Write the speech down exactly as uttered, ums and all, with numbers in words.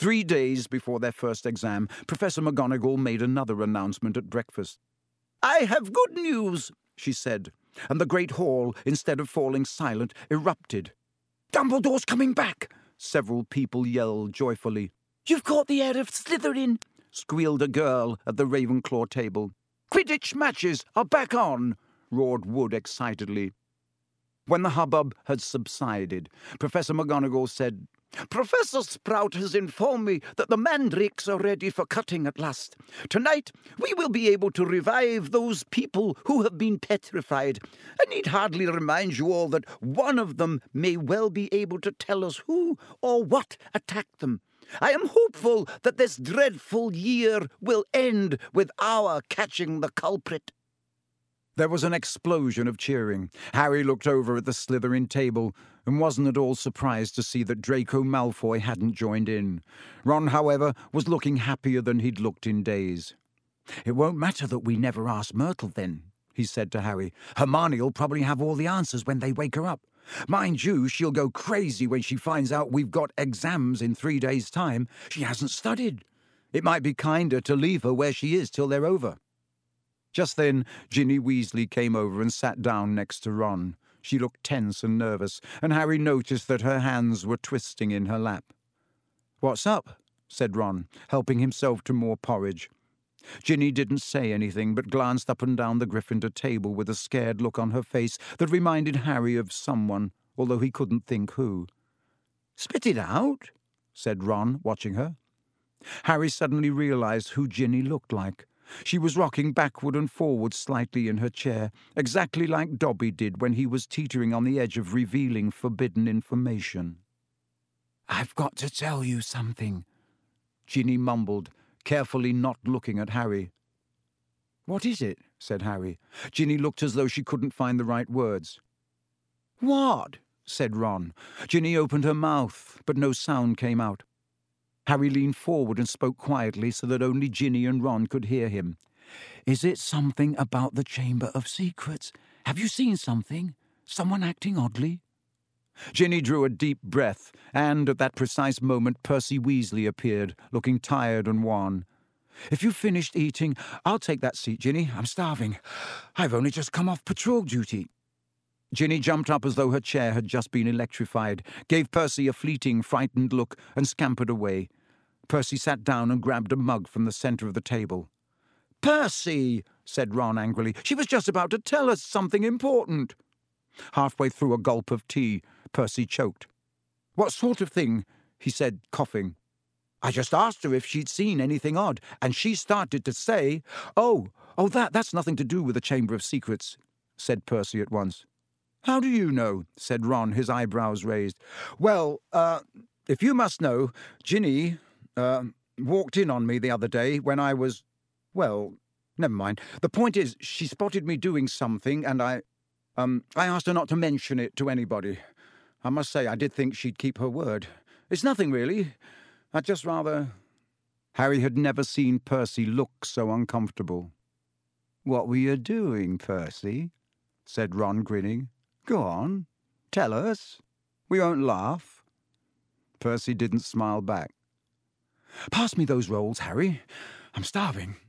Three days before their first exam, Professor McGonagall made another announcement at breakfast. "I have good news," she said, and the great hall, instead of falling silent, erupted. "Dumbledore's coming back!" several people yelled joyfully. "You've caught the heir of Slytherin," squealed a girl at the Ravenclaw table. "Quidditch matches are back on," roared Wood excitedly. When the hubbub had subsided, Professor McGonagall said, "Professor Sprout has informed me that the mandrakes are ready for cutting at last. Tonight we will be able to revive those people who have been petrified. I need hardly remind you all that one of them may well be able to tell us who or what attacked them. I am hopeful that this dreadful year will end with our catching the culprit." There was an explosion of cheering. Harry looked over at the Slytherin table and wasn't at all surprised to see that Draco Malfoy hadn't joined in. Ron, however, was looking happier than he'd looked in days. "It won't matter that we never asked Myrtle then," he said to Harry. "Hermione'll probably have all the answers when they wake her up. Mind you, she'll go crazy when she finds out we've got exams in three days' time. She hasn't studied. It might be kinder to leave her where she is till they're over." Just then, Ginny Weasley came over and sat down next to Ron. She looked tense and nervous, and Harry noticed that her hands were twisting in her lap. "What's up?" said Ron, helping himself to more porridge. Ginny didn't say anything, but glanced up and down the Gryffindor table with a scared look on her face that reminded Harry of someone, although he couldn't think who. "Spit it out," said Ron, watching her. Harry suddenly realized who Ginny looked like. She was rocking backward and forward slightly in her chair, exactly like Dobby did when he was teetering on the edge of revealing forbidden information. "I've got to tell you something," Ginny mumbled, carefully not looking at Harry. "What is it?" said Harry. Ginny looked as though she couldn't find the right words. "What?" said Ron. Ginny opened her mouth, but no sound came out. Harry leaned forward and spoke quietly so that only Ginny and Ron could hear him. "Is it something about the Chamber of Secrets? Have you seen something? Someone acting oddly?" Ginny drew a deep breath, and at that precise moment Percy Weasley appeared, looking tired and wan. "If you've finished eating, I'll take that seat, Ginny. I'm starving. I've only just come off patrol duty." Ginny jumped up as though her chair had just been electrified, gave Percy a fleeting, frightened look, and scampered away. Percy sat down and grabbed a mug from the centre of the table. "Percy!" said Ron angrily. "She was just about to tell us something important." Halfway through a gulp of tea, Percy choked. "What sort of thing?" he said, coughing. "I just asked her if she'd seen anything odd, and she started to say—" "Oh, oh, that, that's nothing to do with the Chamber of Secrets," said Percy at once. "How do you know?" said Ron, his eyebrows raised. "Well, uh, if you must know, Ginny, uh, walked in on me the other day when I was... Well, never mind. The point is, she spotted me doing something, and I... Um, I asked her not to mention it to anybody. I must say I did think she'd keep her word. It's nothing, really. I'd just rather..." Harry had never seen Percy look so uncomfortable. "What were you doing, Percy?" said Ron, grinning. "Go on, tell us. We won't laugh." Percy didn't smile back. "Pass me those rolls, Harry. I'm starving."